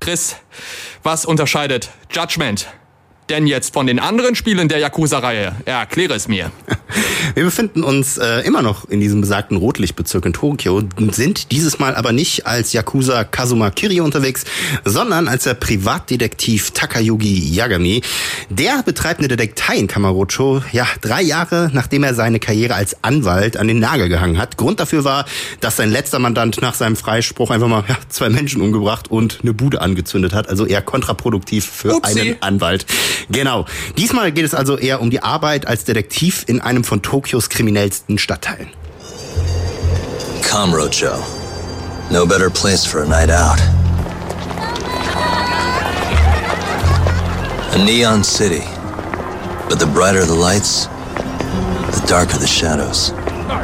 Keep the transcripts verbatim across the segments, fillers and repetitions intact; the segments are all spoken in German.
Chris, was unterscheidet Judgment denn jetzt von den anderen Spielen der Yakuza-Reihe? Erkläre es mir. Wir befinden uns äh, immer noch in diesem besagten Rotlichtbezirk in Tokio, sind dieses Mal aber nicht als Yakuza Kazuma Kiryu unterwegs, sondern als der Privatdetektiv Takayuki Yagami. Der betreibt eine Detektei in Kamurocho, ja, drei Jahre nachdem er seine Karriere als Anwalt an den Nagel gehangen hat. Grund dafür war, dass sein letzter Mandant nach seinem Freispruch einfach mal ja, zwei Menschen umgebracht und eine Bude angezündet hat. Also eher kontraproduktiv für Upsi. einen Anwalt. Genau. Diesmal geht es also eher um die Arbeit als Detektiv in einem von Tokios kriminellsten Stadtteilen. Kamurocho. No better place for a night out. A neon city. But the brighter the lights, the darker the shadows.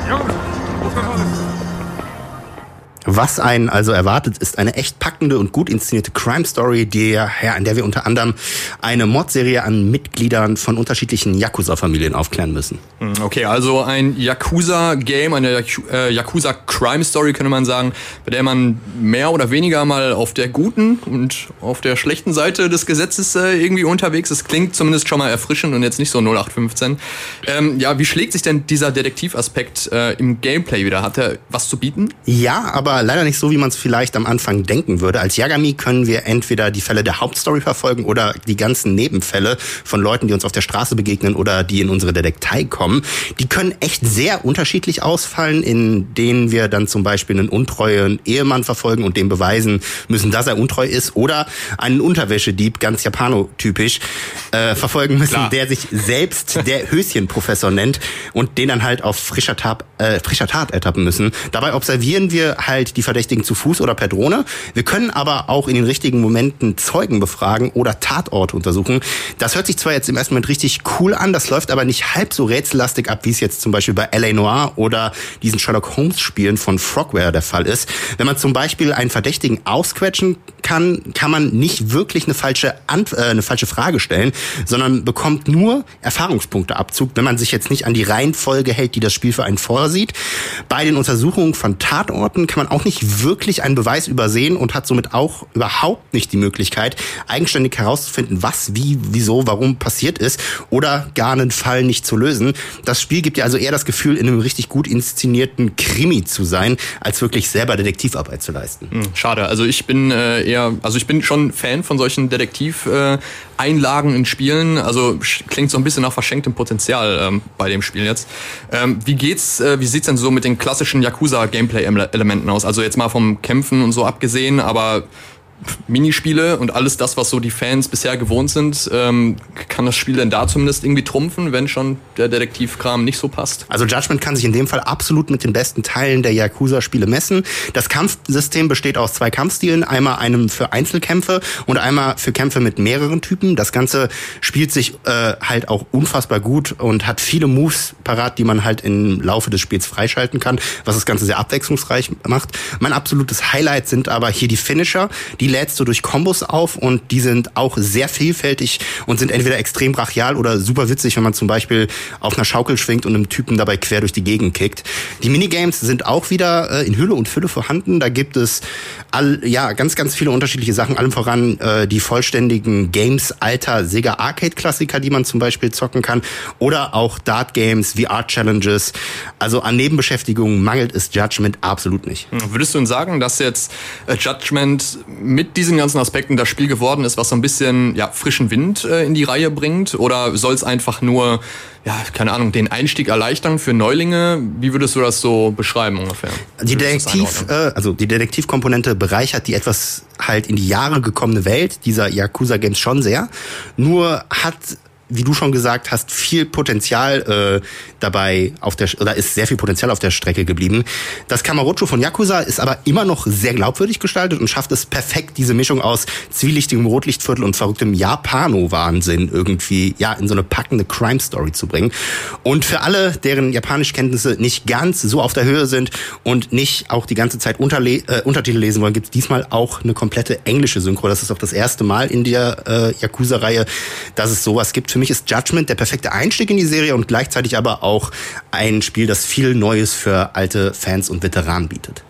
Was einen also erwartet, ist eine echt packende und gut inszenierte Crime-Story, die, ja, in der wir unter anderem eine Mordserie an Mitgliedern von unterschiedlichen Yakuza-Familien aufklären müssen. Okay, also ein Yakuza-Game, eine Yakuza-Crime-Story könnte man sagen, bei der man mehr oder weniger mal auf der guten und auf der schlechten Seite des Gesetzes äh, irgendwie unterwegs ist. Klingt zumindest schon mal erfrischend und jetzt nicht so null acht fünfzehn. Ähm, ja, wie schlägt sich denn dieser Detektivaspekt äh, im Gameplay wieder? Hat er was zu bieten? Ja, aber leider nicht so, wie man es vielleicht am Anfang denken würde. Als Yagami können wir entweder die Fälle der Hauptstory verfolgen oder die ganzen Nebenfälle von Leuten, die uns auf der Straße begegnen oder die in unsere Detektei kommen. Die können echt sehr unterschiedlich ausfallen, in denen wir dann zum Beispiel einen untreuen Ehemann verfolgen und dem beweisen müssen, dass er untreu ist, oder einen Unterwäschedieb, ganz japanotypisch, äh, verfolgen müssen, Klar. der sich selbst der Höschenprofessor nennt und den dann halt auf frischer Tat, äh, frischer Tat ertappen müssen. Dabei observieren wir halt die Verdächtigen zu Fuß oder per Drohne. Wir können aber auch in den richtigen Momenten Zeugen befragen oder Tatorte untersuchen. Das hört sich zwar jetzt im ersten Moment richtig cool an, das läuft aber nicht halb so rätsellastig ab, wie es jetzt zum Beispiel bei L A Noire oder diesen Sherlock Holmes Spielen von Frogware der Fall ist. Wenn man zum Beispiel einen Verdächtigen ausquetschen kann, kann man nicht wirklich eine falsche Ant- äh, eine falsche Frage stellen, sondern bekommt nur Erfahrungspunkteabzug, wenn man sich jetzt nicht an die Reihenfolge hält, die das Spiel für einen vorsieht. Bei den Untersuchungen von Tatorten kann man auch nicht wirklich einen Beweis übersehen und hat somit auch überhaupt nicht die Möglichkeit, eigenständig herauszufinden, was, wie, wieso, warum passiert ist oder gar einen Fall nicht zu lösen. Das Spiel gibt ja also eher das Gefühl, in einem richtig gut inszenierten Krimi zu sein, als wirklich selber Detektivarbeit zu leisten. Schade. Also ich bin äh, eher, also ich bin schon Fan von solchen Detektiv-Einlagen äh, in Spielen. Also klingt so ein bisschen nach verschenktem Potenzial ähm, bei dem Spiel jetzt. Ähm, wie geht's, äh, wie sieht's denn so mit den klassischen Yakuza-Gameplay-Elementen aus? Also jetzt mal vom Kämpfen und so abgesehen, aber Minispiele und alles das, was so die Fans bisher gewohnt sind, ähm, kann das Spiel denn da zumindest irgendwie trumpfen, wenn schon der Detektivkram nicht so passt? Also Judgment kann sich in dem Fall absolut mit den besten Teilen der Yakuza-Spiele messen. Das Kampfsystem besteht aus zwei Kampfstilen, einmal einem für Einzelkämpfe und einmal für Kämpfe mit mehreren Typen. Das Ganze spielt sich äh, halt auch unfassbar gut und hat viele Moves parat, die man halt im Laufe des Spiels freischalten kann, was das Ganze sehr abwechslungsreich macht. Mein absolutes Highlight sind aber hier die Finisher. Die lädst du durch Kombos auf und die sind auch sehr vielfältig und sind entweder extrem brachial oder super witzig, wenn man zum Beispiel auf einer Schaukel schwingt und einem Typen dabei quer durch die Gegend kickt. Die Minigames sind auch wieder äh, in Hülle und Fülle vorhanden. Da gibt es all, ja ganz, ganz viele unterschiedliche Sachen. Allem voran äh, die vollständigen Games alter Sega Arcade-Klassiker, die man zum Beispiel zocken kann. Oder auch Dart-Games, V R-Challenges. Also an Nebenbeschäftigungen mangelt es Judgment absolut nicht. Würdest du denn sagen, dass jetzt äh, Judgment mit diesen ganzen Aspekten das Spiel geworden ist, was so ein bisschen ja, frischen Wind äh, in die Reihe bringt? Oder soll es einfach nur, ja, keine Ahnung, den Einstieg erleichtern für Neulinge? Wie würdest du das so beschreiben ungefähr? Die Detektiv, äh, also die Detektivkomponente bereichert die etwas halt in die Jahre gekommene Welt dieser Yakuza-Games schon sehr. Nur hat, wie du schon gesagt hast, viel Potenzial äh, dabei auf der oder ist sehr viel Potenzial auf der Strecke geblieben. Das Kamurocho von Yakuza ist aber immer noch sehr glaubwürdig gestaltet und schafft es perfekt, diese Mischung aus zwielichtigem Rotlichtviertel und verrücktem Japano-Wahnsinn irgendwie ja in so eine packende Crime-Story zu bringen. Und für alle, deren Japanischkenntnisse nicht ganz so auf der Höhe sind und nicht auch die ganze Zeit Unterle- äh, Untertitel lesen wollen, gibt es diesmal auch eine komplette englische Synchro. Das ist auch das erste Mal in der äh, Yakuza-Reihe, dass es sowas gibt. Für mich ist Judgment der perfekte Einstieg in die Serie und gleichzeitig aber auch ein Spiel, das viel Neues für alte Fans und Veteranen bietet.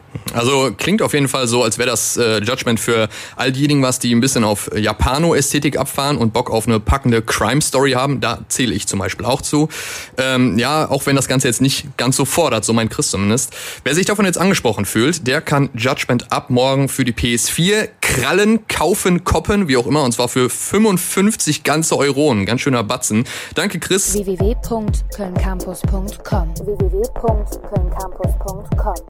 Also klingt auf jeden Fall so, als wäre das äh, Judgment für all diejenigen was, die ein bisschen auf Japano-Ästhetik abfahren und Bock auf eine packende Crime-Story haben. Da zähle ich zum Beispiel auch zu. Ähm, ja, auch wenn das Ganze jetzt nicht ganz so fordert, so meint Chris zumindest. Wer sich davon jetzt angesprochen fühlt, der kann Judgment ab morgen für die P S vier krallen, kaufen, koppen, wie auch immer, und zwar für fünfundfünfzig ganze Euronen. Ganz schöner Batzen. Danke, Chris. w w w punkt köln campus punkt com w w w punkt köln campus punkt com